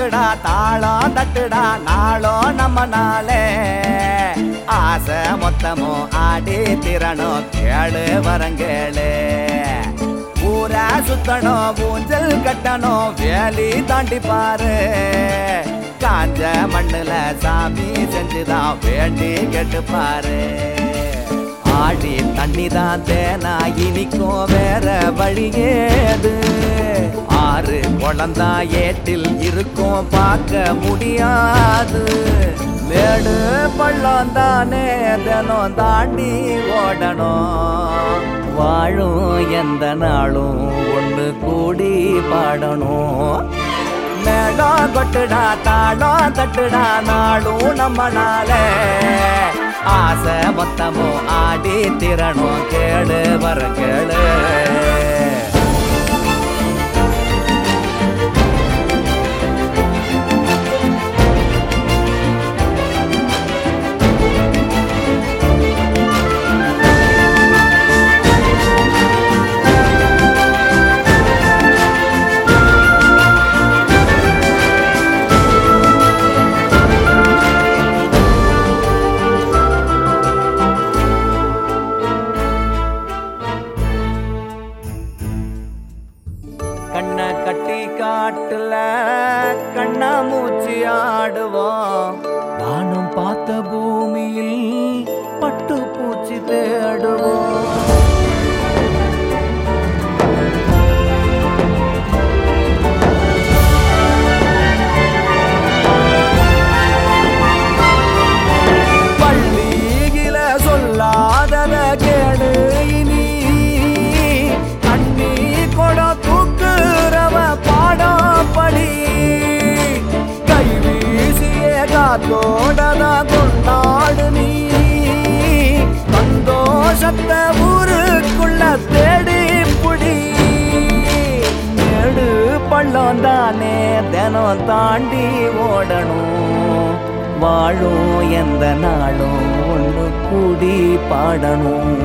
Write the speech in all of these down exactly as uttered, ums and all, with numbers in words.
கொட்டுடா தாளம் தட்டுடா நாளும் நம்ம நாளே ஆசை மொத்தமும் ஆடி திறனும் கேளு வரங்கேளு ஊரா சுத்தணும் ஊஞ்சல் கட்டணும் வேலி தாண்டி பாரு காஞ்ச மண்ணுல சாமி செஞ்சுதான் வேண்டி கெட்டு பாரு ஆடி தண்ணி தான் தேனா இனிக்கும் வேற வழியேது ஆறு குழந்தா ஏட்டில் இருக்கும் பார்க்க முடியாது மேடு பள்ளம் தானே தினம் தாண்டி ஓடணும் வாழும் எந்த நாளும் ஒன்று கூடி பாடணும் மேடம் கொட்டுடா தாளம் தட்டுடா நாளும் நம்ம நாளே ஆசை மொத்தமும் ஆடி திறனும் கேளு வர கேளு கண்ணை கட்டி காட்டுல கண்ணா மூச்சி ஆடுவோம் வானம் பார்த்த பூமியில் பட்டு பூச்சி தேடுவோம் பள்ளியில சொல்லாதத கேடு இனி அண்ணி கொட பாடாப்படி கை வீசிய காத்தோடதா கொண்டாடு நீ சந்தோஷத்தை ஊருக்குள்ள தேடி புடி மேடு பள்ளம் தானே தினம் தாண்டி ஓடணும் வாழும் எந்த நாளும் ஒன்று கூடி பாடணும்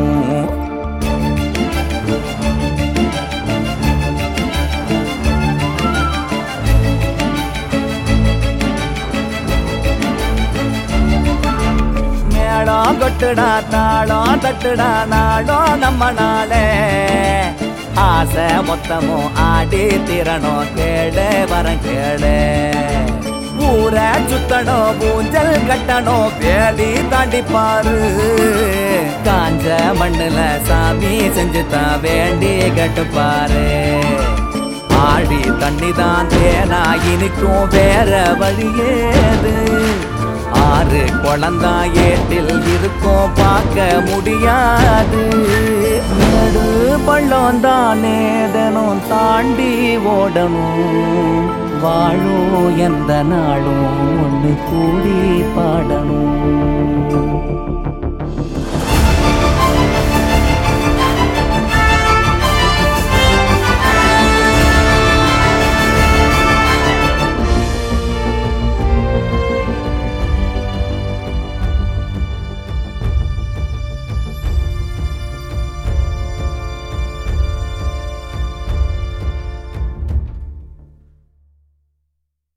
கொட்டுடா தாளம் தட்டுடா நாளும் நம்ம நாளே ஆசை மொத்தமும் ஆடி திறனும் கேளு வர கேளு ஊரை சுத்தணும் ஊஞ்சல் கட்டணும் வேலி தாண்டி பாரு காஞ்ச மண்ணுல சாமி செஞ்சுதான் வேண்டி கட்டு பாரு ஆடி தண்ணி தான் தேனா இனிக்கும் வேற வழியேது ஆறு குழந்தா ஏட்டில் இருக்கும் பார்க்க முடியாது மேடு பள்ளம் தானே தினம் தாண்டி ஓடணும் வாழும் எந்த நாளும் ஒன்று கூடி பாடணும்